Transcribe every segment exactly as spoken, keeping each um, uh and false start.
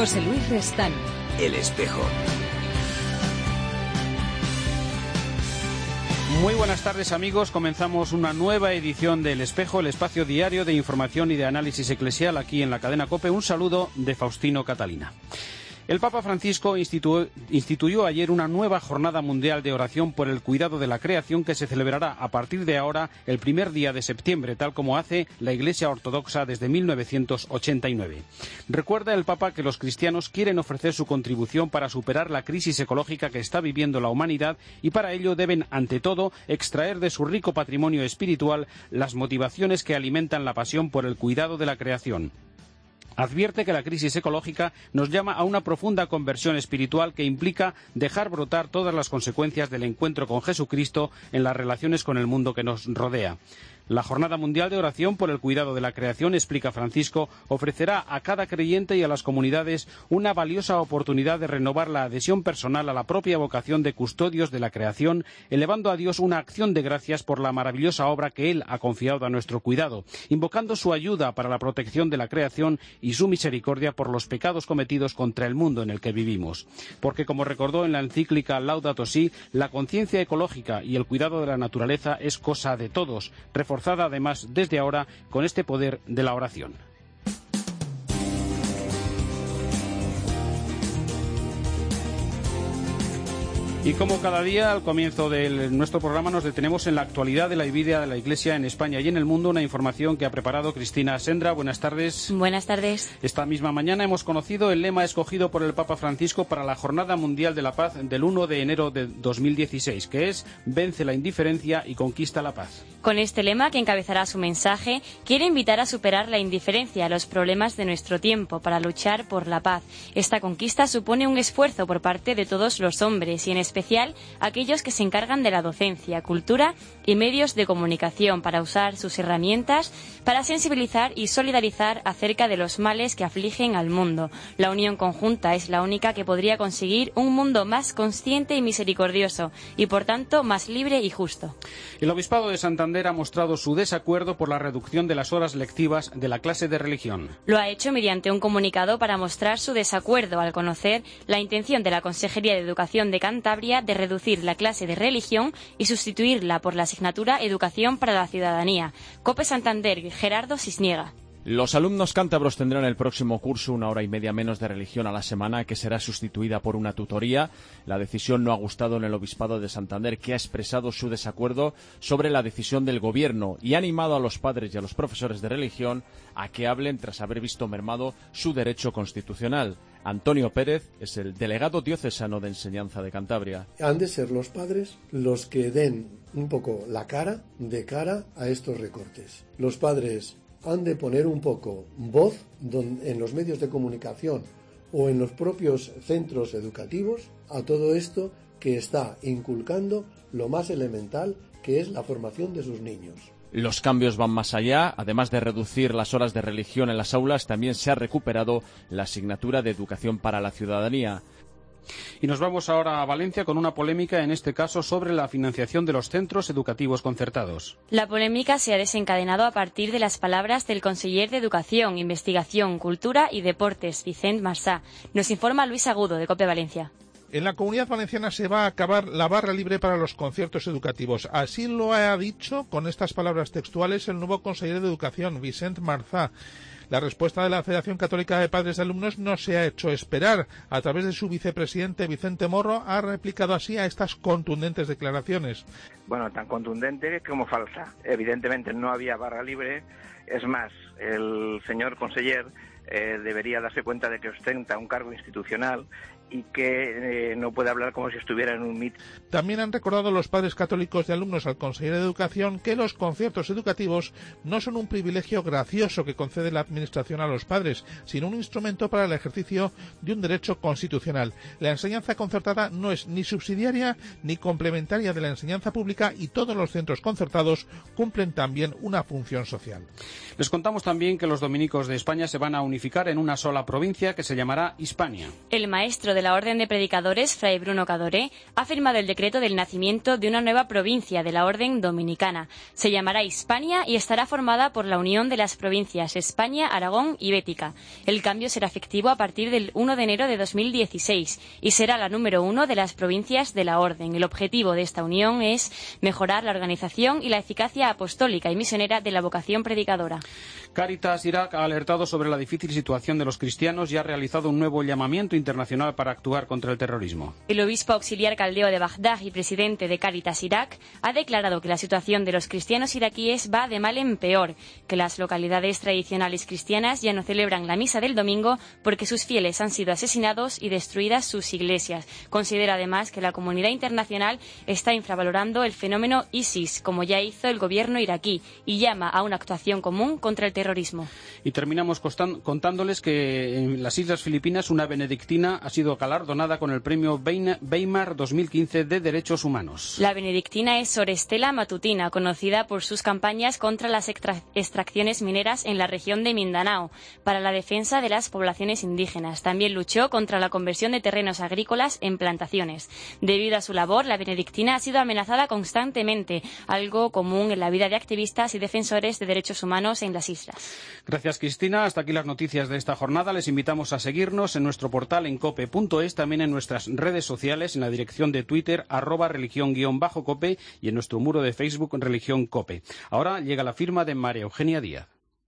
José Luis Restán. El Espejo. Muy buenas tardes, amigos. Comenzamos una nueva edición del Espejo, el espacio diario de información y de análisis eclesial aquí en la cadena COPE. Un saludo de Faustino Catalina. El Papa Francisco instituyó, instituyó ayer una nueva jornada mundial de oración por el cuidado de la creación que se celebrará a partir de ahora el primer día de septiembre, tal como hace la Iglesia Ortodoxa desde mil novecientos ochenta y nueve. Recuerda el Papa que los cristianos quieren ofrecer su contribución para superar la crisis ecológica que está viviendo la humanidad y para ello deben, ante todo, extraer de su rico patrimonio espiritual las motivaciones que alimentan la pasión por el cuidado de la creación. Advierte que la crisis ecológica nos llama a una profunda conversión espiritual que implica dejar brotar todas las consecuencias del encuentro con Jesucristo en las relaciones con el mundo que nos rodea. La Jornada Mundial de Oración por el Cuidado de la Creación, explica Francisco, ofrecerá a cada creyente y a las comunidades una valiosa oportunidad de renovar la adhesión personal a la propia vocación de custodios de la creación, elevando a Dios una acción de gracias por la maravillosa obra que Él ha confiado a nuestro cuidado, invocando su ayuda para la protección de la creación y su misericordia por los pecados cometidos contra el mundo en el que vivimos. Porque, como recordó en la encíclica Laudato Si, la conciencia ecológica y el cuidado de la naturaleza es cosa de todos, reforzada además desde ahora con este poder de la oración. Y como cada día, al comienzo de nuestro programa, nos detenemos en la actualidad de la vida de la Iglesia en España y en el mundo, una información que ha preparado Cristina Sendra. Buenas tardes. Buenas tardes. Esta misma mañana hemos conocido el lema escogido por el Papa Francisco para la Jornada Mundial de la Paz del uno de enero de dos mil dieciséis, que es «Vence la indiferencia y conquista la paz». Con este lema, que encabezará su mensaje, quiere invitar a superar la indiferencia a los problemas de nuestro tiempo para luchar por la paz. Esta conquista supone un esfuerzo por parte de todos los hombres y en especial aquellos que se encargan de la docencia, cultura y medios de comunicación para usar sus herramientas para sensibilizar y solidarizar acerca de los males que afligen al mundo. La unión conjunta es la única que podría conseguir un mundo más consciente y misericordioso y por tanto más libre y justo. El Obispado de Santander ha mostrado su desacuerdo por la reducción de las horas lectivas de la clase de religión. Lo ha hecho mediante un comunicado para mostrar su desacuerdo al conocer la intención de la Consejería de Educación de Cantabria de reducir la clase de religión y sustituirla por la asignatura Educación para la Ciudadanía. COPE Santander, Gerardo Cisniega. Los alumnos cántabros tendrán el próximo curso una hora y media menos de religión a la semana, que será sustituida por una tutoría. La decisión no ha gustado en el Obispado de Santander, que ha expresado su desacuerdo sobre la decisión del Gobierno y ha animado a los padres y a los profesores de religión a que hablen tras haber visto mermado su derecho constitucional. Antonio Pérez es el delegado diocesano de Enseñanza de Cantabria. Han de ser los padres los que den un poco la cara de cara a estos recortes. Los padres han de poner un poco voz en los medios de comunicación o en los propios centros educativos a todo esto que está inculcando lo más elemental, que es la formación de sus niños. Los cambios van más allá. Además de reducir las horas de religión en las aulas, también se ha recuperado la asignatura de Educación para la Ciudadanía. Y nos vamos ahora a Valencia con una polémica, en este caso sobre la financiación de los centros educativos concertados. La polémica se ha desencadenado a partir de las palabras del conseller de Educación, Investigación, Cultura y Deportes, Vicent Marsá. Nos informa Luis Agudo, de COPE Valencia. En la Comunidad Valenciana se va a acabar la barra libre para los conciertos educativos. Así lo ha dicho con estas palabras textuales el nuevo consejero de Educación, Vicent Marsá. La respuesta de la Federación Católica de Padres de Alumnos no se ha hecho esperar. A través de su vicepresidente Vicente Morro ha replicado así a estas contundentes declaraciones. Bueno, tan contundente como falsa. Evidentemente no había barra libre. Es más, el señor conseller eh, debería darse cuenta de que ostenta un cargo institucional y que eh, no puede hablar como si estuviera en un mit. También han recordado los padres católicos de alumnos al consejero de Educación que los conciertos educativos no son un privilegio gracioso que concede la Administración a los padres, sino un instrumento para el ejercicio de un derecho constitucional. La enseñanza concertada no es ni subsidiaria ni complementaria de la enseñanza pública y todos los centros concertados cumplen también una función social. Les contamos también que los dominicos de España se van a unificar en una sola provincia que se llamará Hispania. El maestro de la Orden de Predicadores, Fray Bruno Cadoré, ha firmado el decreto del nacimiento de una nueva provincia de la Orden Dominicana. Se llamará Hispania y estará formada por la unión de las provincias España España, Aragón y Bética. El cambio será efectivo a partir del uno de enero de dos mil dieciséis y será la número uno de las provincias de la Orden. El objetivo de esta unión es mejorar la organización y la eficacia apostólica y misionera de la vocación predicadora. Cáritas Irak ha alertado sobre la difícil situación de los cristianos y ha realizado un nuevo llamamiento internacional para actuar contra el terrorismo. El obispo auxiliar caldeo de Bagdad y presidente de Cáritas Irak ha declarado que la situación de los cristianos iraquíes va de mal en peor, que las localidades tradicionales cristianas ya no celebran la misa del domingo porque sus fieles han sido asesinados y destruidas sus iglesias. Considera además que la comunidad internacional está infravalorando el fenómeno ISIS, como ya hizo el gobierno iraquí, y llama a una actuación común contra el terrorismo. Y terminamos contándoles que en las Islas Filipinas una benedictina ha sido galardonada con el premio Weimar dos mil quince de Derechos Humanos. La benedictina es Sor Estela Matutina, conocida por sus campañas contra las extra extracciones mineras en la región de Mindanao, para la defensa de las poblaciones indígenas. También luchó contra la conversión de terrenos agrícolas en plantaciones. Debido a su labor, la benedictina ha sido amenazada constantemente, algo común en la vida de activistas y defensores de derechos humanos en las islas. Gracias, Cristina. Hasta aquí las noticias de esta jornada. Les invitamos a seguirnos en nuestro portal en cope punto es, también en nuestras redes sociales, en la dirección de Twitter, arroba religión guión bajo cope, y en nuestro muro de Facebook, Religión Cope. Ahora llega la firma de María Eugenia Díaz.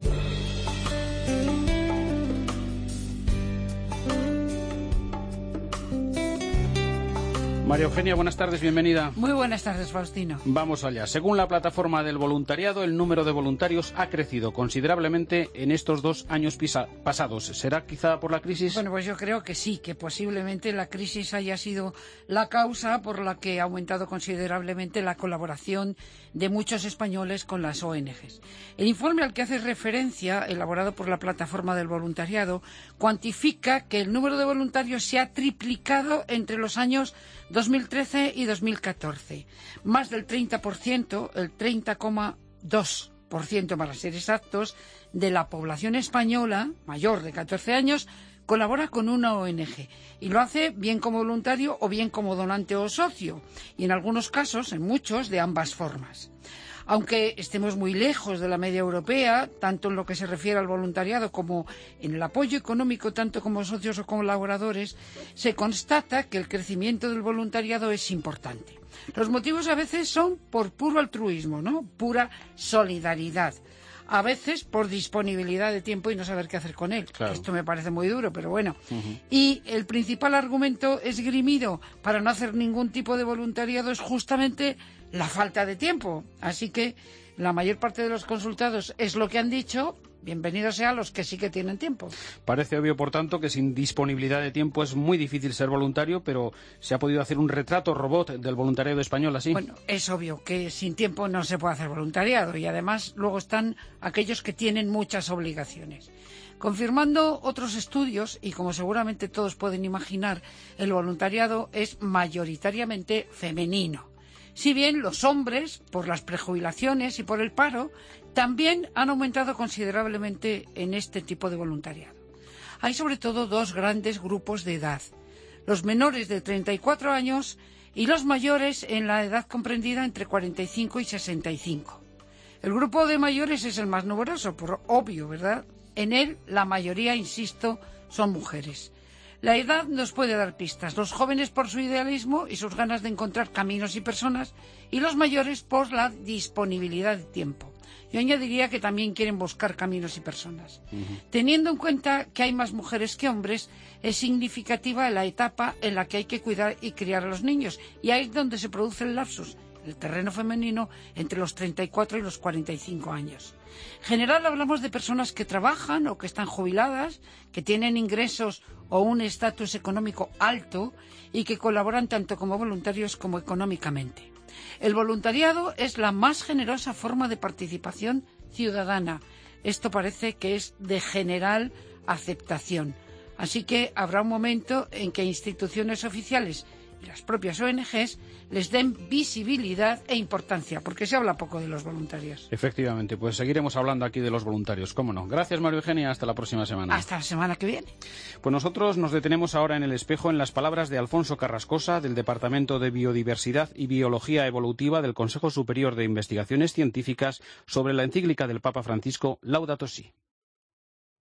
María Eugenia, buenas tardes, bienvenida. Muy buenas tardes, Faustino. Vamos allá. Según la plataforma del voluntariado, el número de voluntarios ha crecido considerablemente en estos dos años pasados. ¿Será quizá por la crisis? Bueno, pues yo creo que sí, que posiblemente la crisis haya sido la causa por la que ha aumentado considerablemente la colaboración de muchos españoles con las O N Ges. El informe al que hace referencia, elaborado por la plataforma del voluntariado, cuantifica que el número de voluntarios se ha triplicado entre los años dos mil trece y dos mil catorce. Más del treinta por ciento, el treinta coma dos por ciento para ser exactos, de la población española mayor de catorce años colabora con una O N Ge y lo hace bien como voluntario o bien como donante o socio, y en algunos casos, en muchos, de ambas formas. Aunque estemos muy lejos de la media europea, tanto en lo que se refiere al voluntariado como en el apoyo económico, tanto como socios o colaboradores, se constata que el crecimiento del voluntariado es importante. Los motivos a veces son por puro altruismo, ¿no? Pura solidaridad. A veces por disponibilidad de tiempo y no saber qué hacer con él. Claro. Esto me parece muy duro, pero bueno. Uh-huh. Y el principal argumento esgrimido para no hacer ningún tipo de voluntariado es justamente la falta de tiempo. Así que la mayor parte de los consultados es lo que han dicho. Bienvenidos sean los que sí que tienen tiempo. Parece obvio, por tanto, que sin disponibilidad de tiempo es muy difícil ser voluntario, pero ¿se ha podido hacer un retrato robot del voluntariado español así? Bueno, es obvio que sin tiempo no se puede hacer voluntariado, y además luego están aquellos que tienen muchas obligaciones. Confirmando otros estudios, y como seguramente todos pueden imaginar, el voluntariado es mayoritariamente femenino. Si bien los hombres, por las prejubilaciones y por el paro, también han aumentado considerablemente en este tipo de voluntariado. Hay sobre todo dos grandes grupos de edad: los menores de treinta y cuatro años y los mayores en la edad comprendida entre cuarenta y cinco y sesenta y cinco. El grupo de mayores es el más numeroso, por obvio, ¿verdad? En él la mayoría, insisto, son mujeres. La edad nos puede dar pistas: los jóvenes por su idealismo y sus ganas de encontrar caminos y personas, y los mayores por la disponibilidad de tiempo. Yo añadiría que también quieren buscar caminos y personas. Uh-huh. Teniendo en cuenta que hay más mujeres que hombres, es significativa la etapa en la que hay que cuidar y criar a los niños, y ahí es donde se produce el lapsus, el terreno femenino, entre los treinta y cuatro y los cuarenta y cinco años. En general hablamos de personas que trabajan o que están jubiladas, que tienen ingresos o un estatus económico alto y que colaboran tanto como voluntarios como económicamente. El voluntariado es la más generosa forma de participación ciudadana. Esto parece que es de general aceptación. Así que habrá un momento en que instituciones oficiales y las propias O N Ges les den visibilidad e importancia, porque se habla poco de los voluntarios. Efectivamente, pues seguiremos hablando aquí de los voluntarios, cómo no. Gracias, María Eugenia, hasta la próxima semana. Hasta la semana que viene. Pues nosotros nos detenemos ahora en el espejo en las palabras de Alfonso Carrascosa, del Departamento de Biodiversidad y Biología Evolutiva del Consejo Superior de Investigaciones Científicas, sobre la encíclica del Papa Francisco Laudato Si.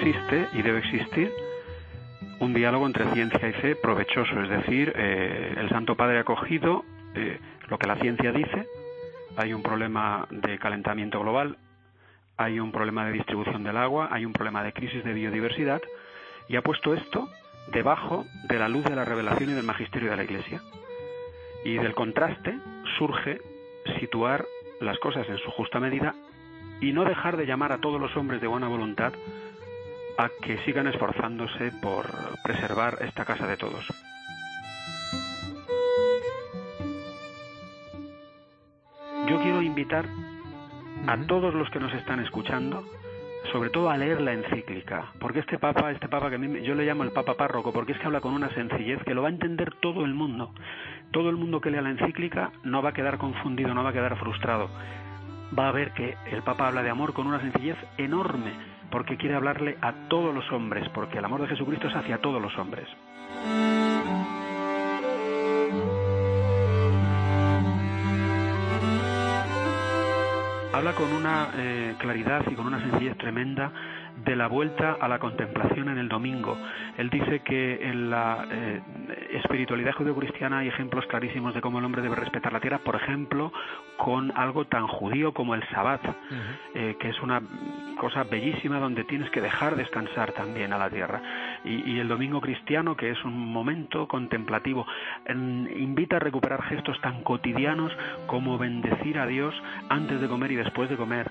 existe y debe existir un diálogo entre ciencia y fe provechoso, es decir, eh, el Santo Padre ha cogido eh, lo que la ciencia dice. Hay un problema de calentamiento global, hay un problema de distribución del agua, hay un problema de crisis de biodiversidad, y ha puesto esto debajo de la luz de la revelación y del magisterio de la Iglesia. Y del contraste surge situar las cosas en su justa medida y no dejar de llamar a todos los hombres de buena voluntad a que sigan esforzándose por preservar esta casa de todos. Yo quiero invitar a todos los que nos están escuchando, sobre todo a leer la encíclica, porque este Papa, este Papa que a mí, yo le llamo el Papa Párroco, porque es que habla con una sencillez que lo va a entender todo el mundo. Todo el mundo que lea la encíclica no va a quedar confundido, no va a quedar frustrado. Va a ver que el Papa habla de amor con una sencillez enorme, porque quiere hablarle a todos los hombres, porque el amor de Jesucristo es hacia todos los hombres. Habla con una eh, claridad y con una sencillez tremenda de la vuelta a la contemplación en el domingo. Él dice que en la eh, espiritualidad judeocristiana hay ejemplos clarísimos de cómo el hombre debe respetar la tierra, por ejemplo, con algo tan judío como el Sabbat, uh-huh. eh, que es una cosa bellísima donde tienes que dejar descansar también a la tierra. Y, y el domingo cristiano, que es un momento contemplativo, en, invita a recuperar gestos tan cotidianos como bendecir a Dios antes de comer y después de comer.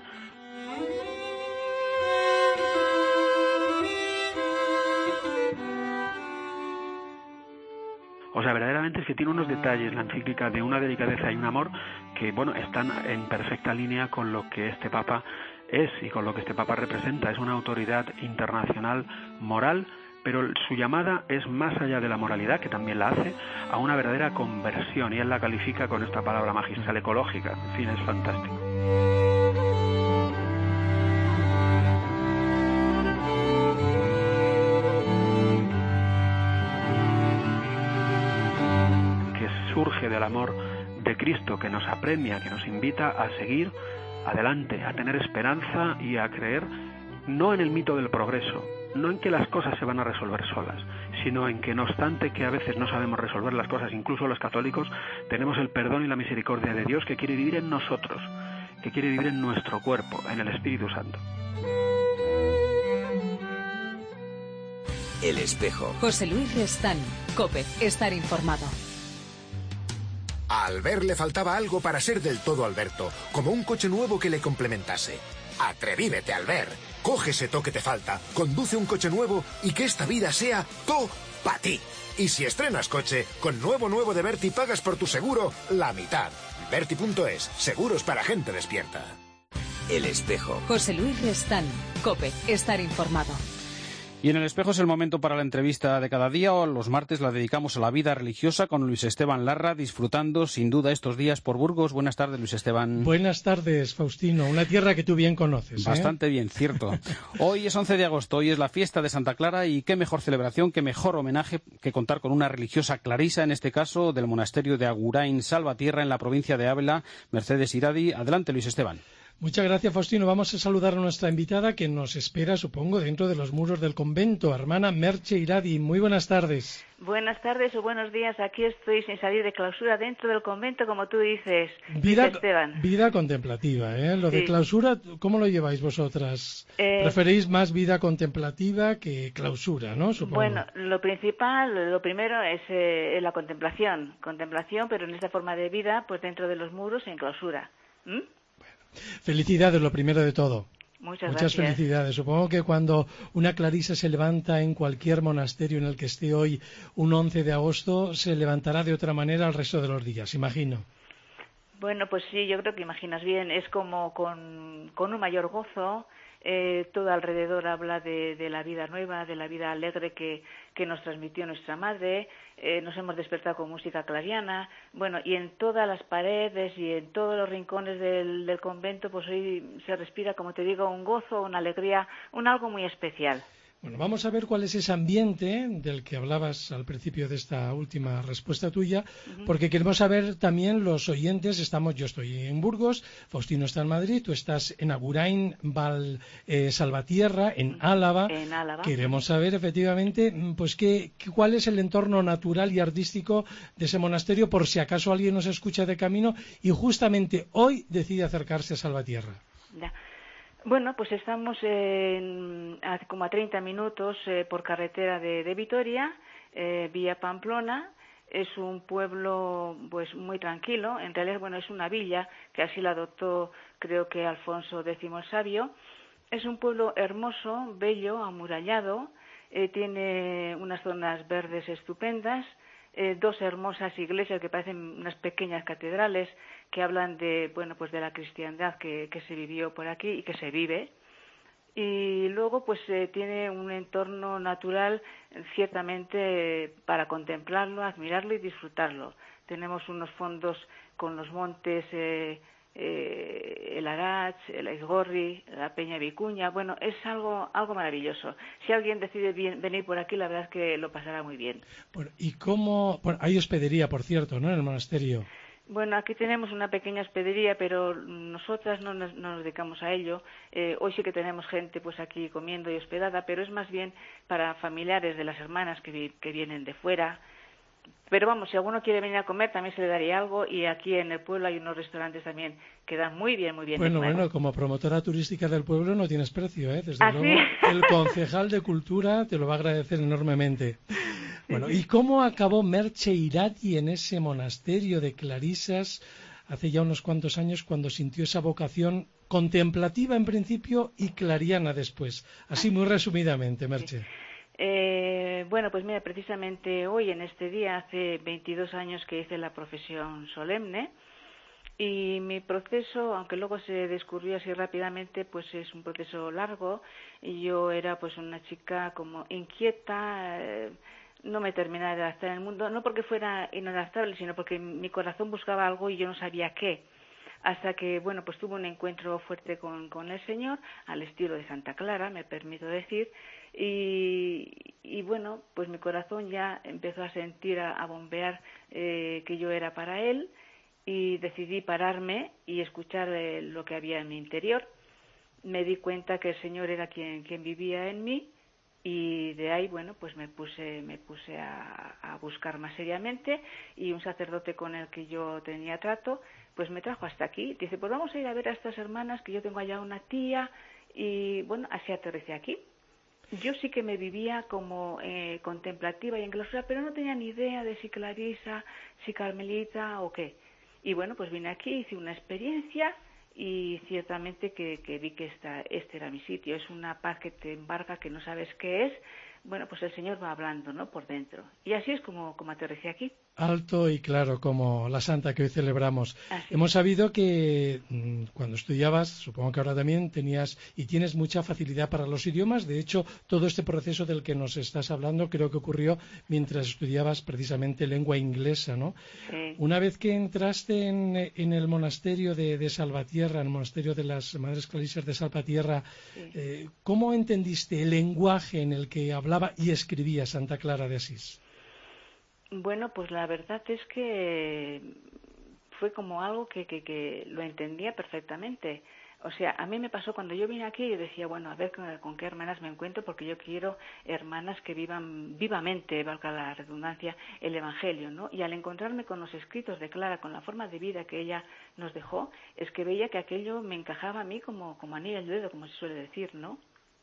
O sea, verdaderamente es que tiene unos detalles la encíclica de una delicadeza y un amor que, bueno, están en perfecta línea con lo que este Papa es y con lo que este Papa representa. Es una autoridad internacional moral, pero su llamada es más allá de la moralidad, que también la hace, a una verdadera conversión, y él la califica con esta palabra magistral ecológica. En fin, es fantástico. Surge del amor de Cristo, que nos apremia, que nos invita a seguir adelante, a tener esperanza y a creer no en el mito del progreso, no en que las cosas se van a resolver solas, sino en que, no obstante que a veces no sabemos resolver las cosas, incluso los católicos, tenemos el perdón y la misericordia de Dios, que quiere vivir en nosotros, que quiere vivir en nuestro cuerpo, en el Espíritu Santo. El espejo. José Luis Restán, COPE, estar informado. A Albert le faltaba algo para ser del todo Alberto, como un coche nuevo que le complementase. Atrevívete, Albert. Coge ese to que te falta, conduce un coche nuevo y que esta vida sea to para ti. Y si estrenas coche, con nuevo nuevo de Berti pagas por tu seguro la mitad. Berti punto es, seguros para gente despierta. El espejo. José Luis Restán, COPE, estar informado. Y en el espejo es el momento para la entrevista de cada día, o los martes la dedicamos a la vida religiosa con Luis Esteban Larra, disfrutando sin duda estos días por Burgos. Buenas tardes, Luis Esteban. Buenas tardes, Faustino, una tierra que tú bien conoces. ¿eh? Bastante bien, cierto. Hoy es once de agosto, hoy es la fiesta de Santa Clara, y qué mejor celebración, qué mejor homenaje que contar con una religiosa clarisa, en este caso del monasterio de Agurain Salvatierra en la provincia de Ávila, Mercedes Iradi. Adelante, Luis Esteban. Muchas gracias, Faustino. Vamos a saludar a nuestra invitada que nos espera, supongo, dentro de los muros del convento. Hermana Merche Iradi, muy buenas tardes. Buenas tardes o buenos días. Aquí estoy sin salir de clausura dentro del convento, como tú dices, vida, Esteban. Vida contemplativa, ¿eh? Lo sí. de clausura, ¿cómo lo lleváis vosotras? Eh, Preferís más vida contemplativa que clausura, ¿no? Supongo. Bueno, lo principal, lo primero es eh, la contemplación. Contemplación, pero en esta forma de vida, pues dentro de los muros en clausura. ¿Mm? Felicidades, lo primero de todo. Muchas, Muchas gracias. felicidades. Supongo que cuando una clarisa se levanta en cualquier monasterio en el que esté hoy un once de agosto, se levantará de otra manera el resto de los días, imagino. Bueno, pues sí, yo creo que imaginas bien. Es como con, con un mayor gozo. Eh, todo alrededor habla de, de la vida nueva, de la vida alegre que, que nos transmitió nuestra madre. Eh, nos hemos despertado con música clariana. Bueno, y en todas las paredes y en todos los rincones del, del convento, pues hoy se respira, como te digo, un gozo, una alegría, un algo muy especial. Bueno, vamos a ver cuál es ese ambiente del que hablabas al principio de esta última respuesta tuya, uh-huh. porque queremos saber también los oyentes. Estamos, yo estoy en Burgos, Faustino está en Madrid, tú estás en Agurain, Val, eh, Salvatierra, en Álava. En Álava. Queremos saber efectivamente, pues qué, cuál es el entorno natural y artístico de ese monasterio, por si acaso alguien nos escucha de camino y justamente hoy decide acercarse a Salvatierra. Ya. Bueno, pues estamos en, a, como a treinta minutos eh, por carretera de, de Vitoria, eh, vía Pamplona. Es un pueblo pues muy tranquilo. En realidad, bueno, es una villa que así la adoptó, creo que Alfonso décimo el Sabio. Es un pueblo hermoso, bello, amurallado. Eh, tiene unas zonas verdes estupendas. Eh, dos hermosas iglesias que parecen unas pequeñas catedrales que hablan de, bueno, pues de la cristiandad que, que se vivió por aquí y que se vive. Y luego pues eh, tiene un entorno natural ciertamente eh, para contemplarlo, admirarlo y disfrutarlo. Tenemos unos fondos con los montes, eh, eh, el Arach, el Aizgorri, la Peña Vicuña. Bueno, es algo algo maravilloso. Si alguien decide bien, venir por aquí, la verdad es que lo pasará muy bien. Bueno, ¿y cómo? Bueno, hay hospedería, por cierto, ¿no?, en el monasterio. Bueno, aquí tenemos una pequeña hospedería, pero nosotras no nos, no nos dedicamos a ello. Eh, hoy sí que tenemos gente pues aquí comiendo y hospedada, pero es más bien para familiares de las hermanas que, vi, que vienen de fuera. Pero vamos, si alguno quiere venir a comer, también se le daría algo, y aquí en el pueblo hay unos restaurantes también que dan muy bien, muy bien. Bueno, bueno, como promotora turística del pueblo no tienes precio, ¿eh? Desde ¿Ah, luego, sí? El concejal de Cultura te lo va a agradecer enormemente. Bueno, ¿y cómo acabó Merche Irati en ese monasterio de clarisas hace ya unos cuantos años, cuando sintió esa vocación contemplativa en principio y clariana después? Así muy resumidamente, Merche. Sí. Eh, bueno, pues mira, precisamente hoy, en este día, hace veintidós años que hice la profesión solemne, y mi proceso, aunque luego se descubrió así rápidamente, pues es un proceso largo. Y yo era pues una chica como inquieta, eh, no me terminaba de adaptar en el mundo, no porque fuera inadaptable, sino porque mi corazón buscaba algo y yo no sabía qué. Hasta que, bueno, pues tuve un encuentro fuerte con, con el Señor, al estilo de Santa Clara, me permito decir, y, y bueno, pues mi corazón ya empezó a sentir, a, a bombear eh, que yo era para Él, y decidí pararme y escuchar eh, lo que había en mi interior. Me di cuenta que el Señor era quien, quien vivía en mí, y de ahí, bueno, pues me puse, me puse a, a buscar más seriamente, y un sacerdote con el que yo tenía trato, pues me trajo hasta aquí. Dice, pues vamos a ir a ver a estas hermanas, que yo tengo allá una tía, y bueno, así aterricé aquí. Yo sí que me vivía como eh, contemplativa y en clausura, pero no tenía ni idea de si clarisa, si carmelita o qué. Y bueno, pues vine aquí, hice una experiencia, y ciertamente que, que vi que esta, este era mi sitio. Es una paz que te embarga, que no sabes qué es. Bueno, pues el Señor va hablando, ¿no?, por dentro. Y así es como, como aterricé aquí. Alto y claro, como la santa que hoy celebramos. Así Hemos es. sabido que mmm, cuando estudiabas, supongo que ahora también tenías y tienes mucha facilidad para los idiomas. De hecho, todo este proceso del que nos estás hablando creo que ocurrió mientras estudiabas precisamente lengua inglesa, ¿no? Sí. Una vez que entraste en, en el monasterio de, de Salvatierra, en el monasterio de las Madres Clarisas de Salvatierra, sí. eh, ¿cómo entendiste el lenguaje en el que hablaba y escribía Santa Clara de Asís? Bueno, pues la verdad es que fue como algo que, que, que lo entendía perfectamente. O sea, a mí me pasó cuando yo vine aquí, y decía, bueno, a ver con, con qué hermanas me encuentro, porque yo quiero hermanas que vivan vivamente, valga la redundancia, el Evangelio, ¿no? Y al encontrarme con los escritos de Clara, con la forma de vida que ella nos dejó, es que veía que aquello me encajaba a mí como, como anillo al dedo, como se suele decir, ¿no?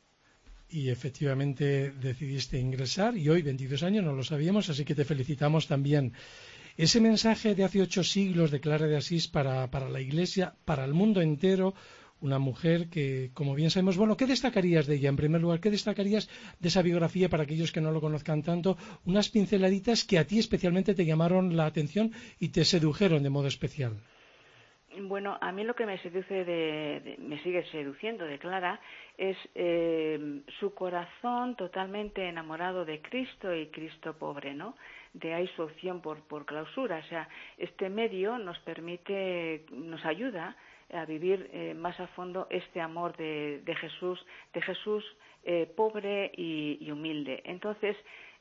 Y efectivamente decidiste ingresar, y hoy, veintidós años, no lo sabíamos, así que te felicitamos también. Ese mensaje de hace ocho siglos de Clara de Asís para, para la Iglesia, para el mundo entero, una mujer que, como bien sabemos, bueno, ¿qué destacarías de ella? En primer lugar, ¿qué destacarías de esa biografía para aquellos que no lo conozcan tanto? Unas pinceladitas que a ti especialmente te llamaron la atención y te sedujeron de modo especial. Bueno, a mí lo que me seduce, de, de, me sigue seduciendo de Clara, es eh, su corazón totalmente enamorado de Cristo y Cristo pobre, ¿no? De ahí su opción por, por clausura. O sea, este medio nos permite, nos ayuda a vivir eh, más a fondo este amor de, de Jesús, de Jesús eh, pobre y, y humilde. Entonces,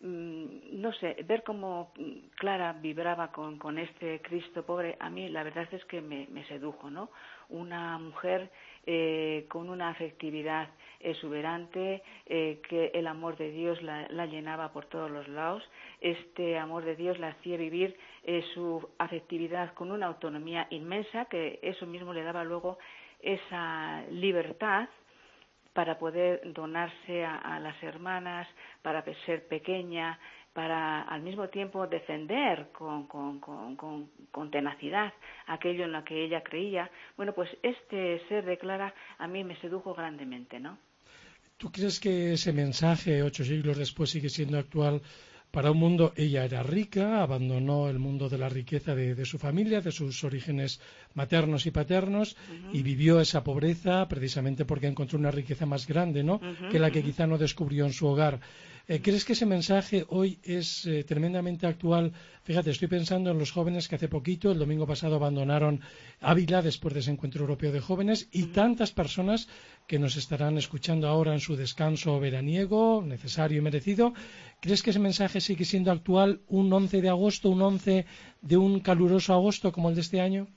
no sé, ver cómo Clara vibraba con, con este Cristo pobre, a mí la verdad es que me, me sedujo, ¿no? Una mujer eh, con una afectividad exuberante, eh, que el amor de Dios la, la llenaba por todos los lados. Este amor de Dios la hacía vivir eh, su afectividad con una autonomía inmensa, que eso mismo le daba luego esa libertad para poder donarse a, a las hermanas, para ser pequeña, para al mismo tiempo defender con, con, con, con, con tenacidad aquello en lo que ella creía. Bueno, pues este ser de Clara a mí me sedujo grandemente, ¿no? ¿Tú crees que ese mensaje, ocho siglos después, sigue siendo actual para un mundo? Ella era rica, abandonó el mundo de la riqueza de, de su familia, de sus orígenes maternos y paternos, uh-huh. y vivió esa pobreza precisamente porque encontró una riqueza más grande, ¿no? Uh-huh, que la que uh-huh. quizá no descubrió en su hogar. Eh, ¿Crees que ese mensaje hoy es eh, tremendamente actual? Fíjate, estoy pensando en los jóvenes que hace poquito, el domingo pasado, abandonaron Ávila después de ese encuentro europeo de jóvenes, y uh-huh. tantas personas que nos estarán escuchando ahora en su descanso veraniego, necesario y merecido. ¿Crees que ese mensaje sigue siendo actual un once de agosto, un once de un caluroso agosto como el de este año?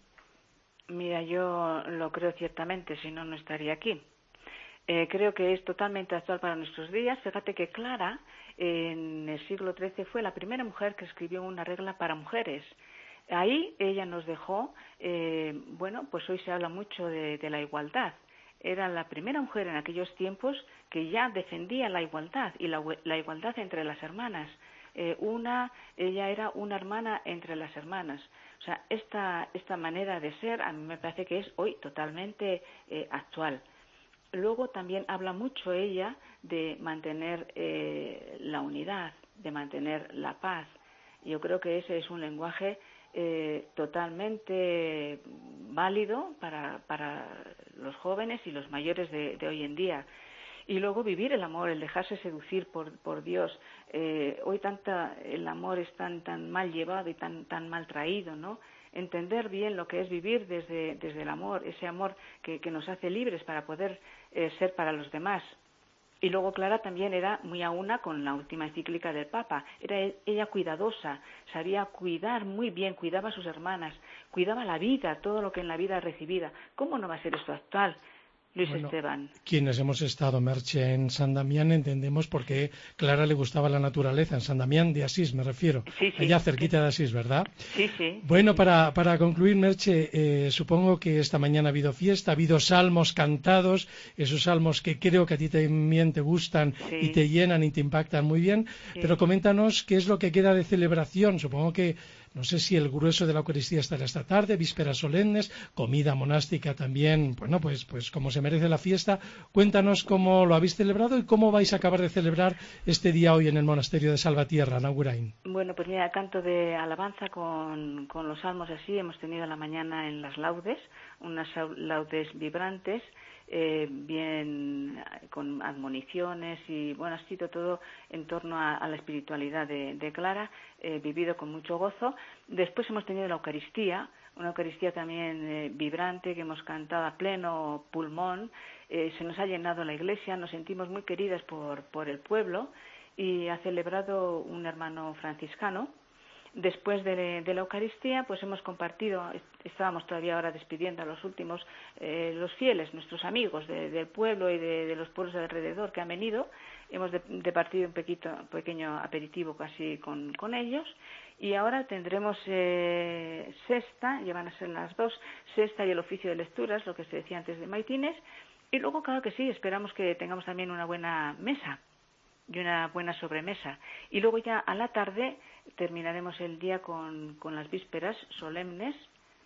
Mira, yo lo creo ciertamente, si no, no estaría aquí. Eh, creo que es totalmente actual para nuestros días. Fíjate que Clara, en el siglo trece, fue la primera mujer que escribió una regla para mujeres. Ahí ella nos dejó, eh, bueno, pues hoy se habla mucho de, de la igualdad. Era la primera mujer en aquellos tiempos que ya defendía la igualdad, y la, la igualdad entre las hermanas. Eh, una, ella era una hermana entre las hermanas. O sea, esta, esta manera de ser a mí me parece que es hoy totalmente eh, actual. Luego también habla mucho ella de mantener eh, la unidad, de mantener la paz. Yo creo que ese es un lenguaje eh, totalmente válido para, para los jóvenes y los mayores de, de hoy en día. Y luego vivir el amor, el dejarse seducir por, por Dios. Eh, hoy tanta, el amor es tan, tan mal llevado y tan, tan mal traído, ¿no? Entender bien lo que es vivir desde, desde el amor, ese amor que, que nos hace libres para poder eh, ser para los demás. Y luego Clara también era muy a una con la última encíclica del Papa. Era ella cuidadosa, sabía cuidar muy bien, cuidaba a sus hermanas, cuidaba la vida, todo lo que en la vida recibida. ¿Cómo no va a ser esto actual? Luis bueno, Esteban. Quienes hemos estado, Merche, en San Damián entendemos por qué Clara le gustaba la naturaleza. En San Damián de Asís, me refiero. Sí, sí, allá cerquita sí. de Asís, ¿verdad? Sí, sí. Bueno, sí. Para, para concluir, Merche, eh, supongo que esta mañana ha habido fiesta, ha habido salmos cantados, esos salmos que creo que a ti también te gustan sí. y te llenan y te impactan muy bien. Sí. Pero coméntanos qué es lo que queda de celebración. Supongo que no sé si el grueso de la Eucaristía estará esta tarde, vísperas solemnes, comida monástica también, bueno, pues, pues como se merece la fiesta. Cuéntanos cómo lo habéis celebrado y cómo vais a acabar de celebrar este día hoy en el monasterio de Salvatierra, Nagurain. Bueno, pues mira, canto de alabanza con, con los salmos así. Hemos tenido a la mañana en las laudes, unas laudes vibrantes, Eh, bien con admoniciones y bueno, ha sido todo en torno a, a la espiritualidad de, de Clara, eh, vivido con mucho gozo. Después hemos tenido la Eucaristía, una Eucaristía también eh, vibrante que hemos cantado a pleno pulmón. Eh, se nos ha llenado la iglesia, nos sentimos muy queridas por, por el pueblo, y ha celebrado un hermano franciscano. Después de, de la Eucaristía, pues hemos compartido, estábamos todavía ahora despidiendo a los últimos, eh, los fieles, nuestros amigos de, del pueblo y de, de los pueblos de alrededor que han venido. Hemos departido un pequeño, pequeño aperitivo casi con, con ellos, y ahora tendremos eh, sexta, ya van a ser las dos, sexta y el oficio de lecturas, lo que se decía antes de maitines, y luego, claro que sí, esperamos que tengamos también una buena mesa y una buena sobremesa. Y luego ya a la tarde terminaremos el día con, con las vísperas solemnes,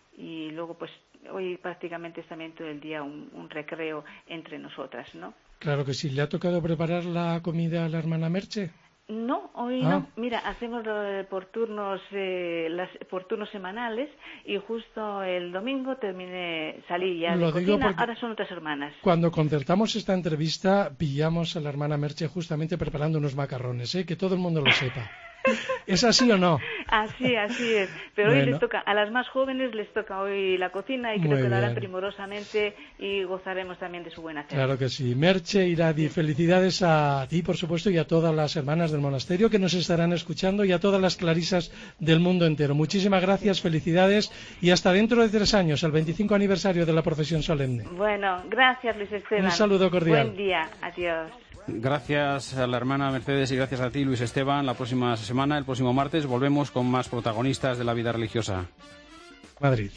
y luego pues hoy prácticamente es también todo el día un, un recreo entre nosotras, ¿no? Claro que sí. ¿Le ha tocado preparar la comida a la hermana Merche? No, hoy ah. no. Mira, hacemos por turnos, eh, las, por turnos semanales, y justo el domingo terminé, salí ya de cocina, ahora son otras hermanas. Cuando concertamos esta entrevista, pillamos a la hermana Merche justamente preparando unos macarrones, ¿eh? Que todo el mundo lo sepa. ¿Es así o no? Así, así es. Pero bueno. hoy les toca, a las más jóvenes les toca hoy la cocina y creo Muy que lo harán bien. primorosamente y gozaremos también de su buen hacer. Claro que sí. Merche Iradi, felicidades a ti, por supuesto, y a todas las hermanas del monasterio que nos estarán escuchando y a todas las clarisas del mundo entero. Muchísimas gracias, felicidades y hasta dentro de tres años, el veinticinco aniversario de la profesión solemne. Bueno, gracias Luis Esteban. Un saludo cordial. Buen día, adiós. Gracias a la hermana Mercedes y gracias a ti, Luis Esteban. La próxima semana, el próximo martes, volvemos con más protagonistas de la vida religiosa. Madrid.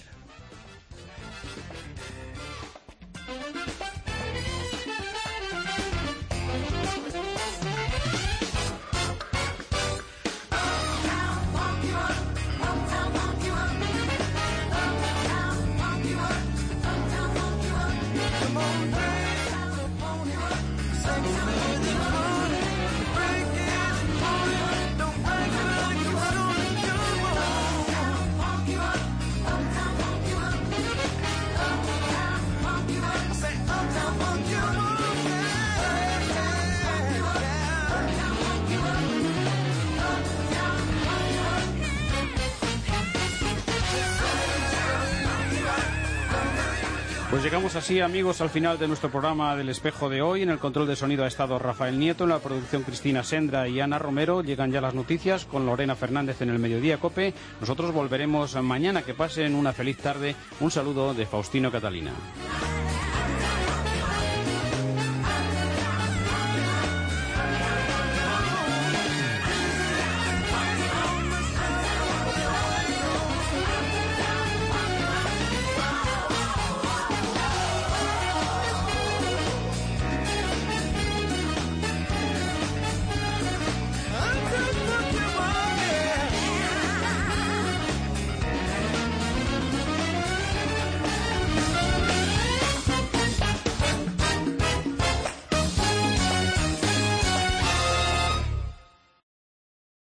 Pues llegamos así, amigos, al final de nuestro programa del Espejo de hoy. En el control de sonido ha estado Rafael Nieto, en la producción Cristina Sendra y Ana Romero. Llegan ya las noticias con Lorena Fernández en el Mediodía Cope. Nosotros volveremos mañana. Que pasen una feliz tarde. Un saludo de Faustino Catalina.